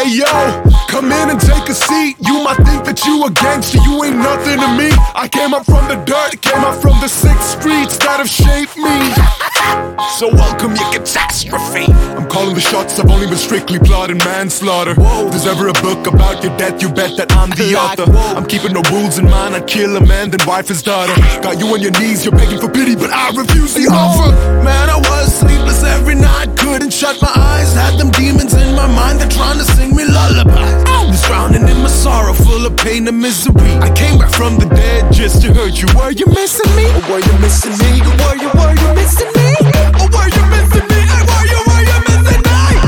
yo, come in and take a seat. You might think that you a gangster, you ain't nothing to me. I came up from the dirt, came up from the 6th streets that have shaped me. So welcome your catastrophe. I'm calling the shots, I've only been strictly plotting manslaughter. If there's ever a book about your death, you bet that I'm the author. I'm keeping no rules in mind, I'd kill a man, then wife his daughter. Got you on your knees, you're begging for pity, but I refuse the offer. Man, I was sleepless every night, couldn't shut my eyes. Had them demons in my mind, they're trying to sing me lullabies. I was drowning in my sorrow, full of pain and misery. I came back from the dead just to hurt you. Were you missing me? Or were you missing me? Were you missing me? Or were you missing me? Hey, were you missing me?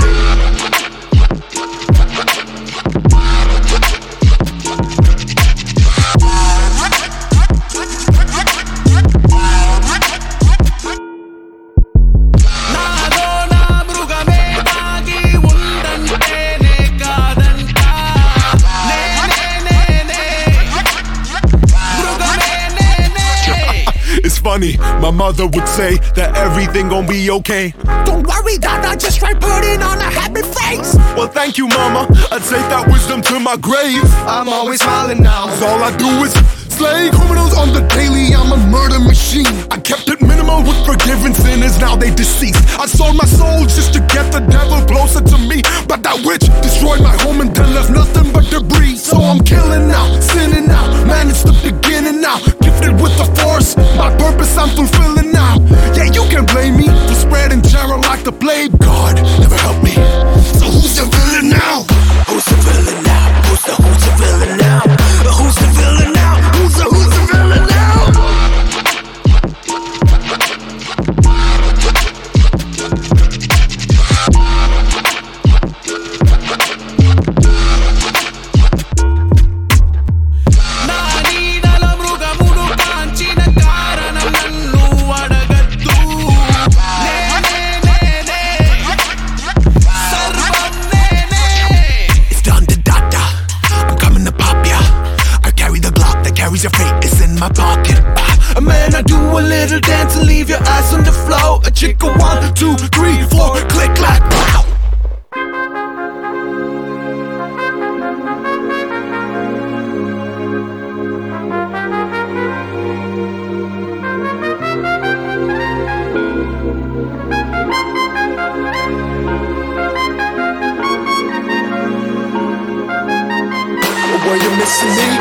Funny, my mother would say that everything gon' be okay. Don't worry, Dada, just try putting on a happy face. Well, thank you, mama, I'd take that wisdom to my grave. I'm always smiling now, 'cause all I do is slay criminals on the daily. I'm a murder machine. I kept it minimal with forgiving sinners, now they deceased. I sold my soul just to get the devil closer to me, but that witch destroyed my home and then left nothing but debris. So I'm killing now, sinning now, man, it's the beginning now. Gifted with the force, my purpose I'm fulfilling now. Yeah, you can blame me for spreading terror like the plague. God never helped me. So who's the villain now? Who's the villain now? Who's the villain now? Who's the villain now? Who's the villain now? Your fate is in my pocket. Man, I do a little dance and leave your ass on the floor. A chick a 1, 2, 3, 4, click, clack, pow. Were you missing me?